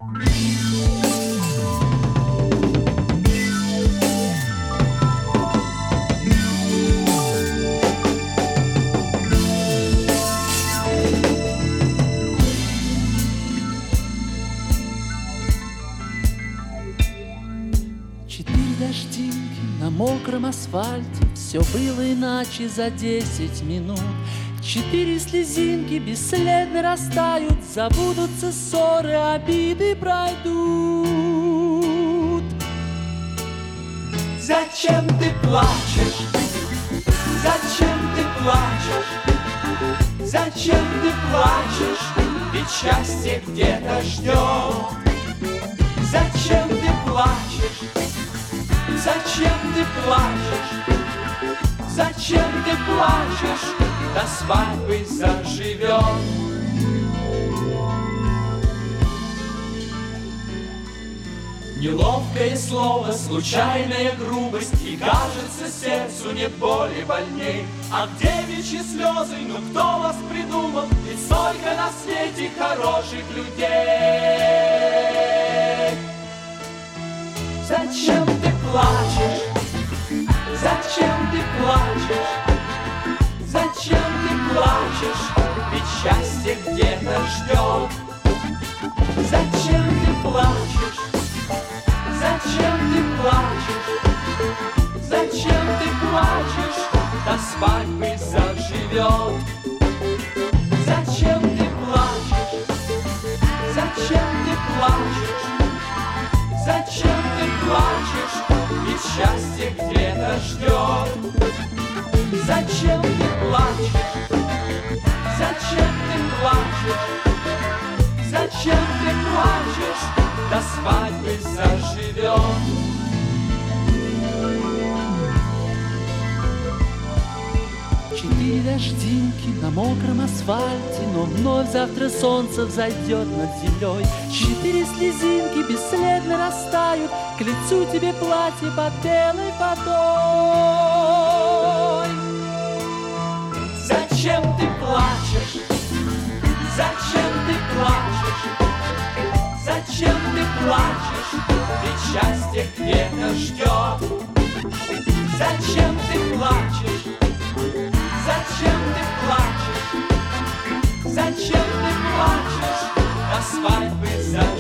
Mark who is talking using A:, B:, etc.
A: На мокром асфальте все было иначе за 10 минут. 4 слезинки бесследно растают, забудутся ссоры, обиды пройдут.
B: Зачем ты плачешь? Зачем ты плачешь? Зачем ты плачешь? Ведь счастье где-то ждет. Зачем ты плачешь? Зачем ты плачешь? Зачем ты плачешь? До свадьбы заживет. Неловкое слово, случайная грубость, и кажется сердцу нет боли больней. А в девичьи слезы, ну кто вас придумал? Ведь столько на свете хороших людей. Зачем ты плачешь? Зачем ты плачешь? Зачем ты плачешь? Ведь счастье где-то ждет. Зачем ты плачешь? Зачем ты плачешь? Зачем ты плачешь? До свадьбы заживет. Зачем ты плачешь? Зачем ты плачешь? Зачем ты плачешь? Ведь счастье где-то ждет. Зачем ты плачешь? Зачем ты плачешь? Зачем ты плачешь? До свадьбы заживет.
A: Четыре дождинки на мокром асфальте, но вновь завтра солнце взойдет над землей. 4 слезинки бесследно растают, к лицу тебе платье под белой водой.
B: Зачем ты плачешь? Зачем ты плачешь? Зачем ты плачешь? Ведь счастье где-то ждет. Зачем ты плачешь? Зачем ты плачешь? Зачем ты плачешь? До свадьбы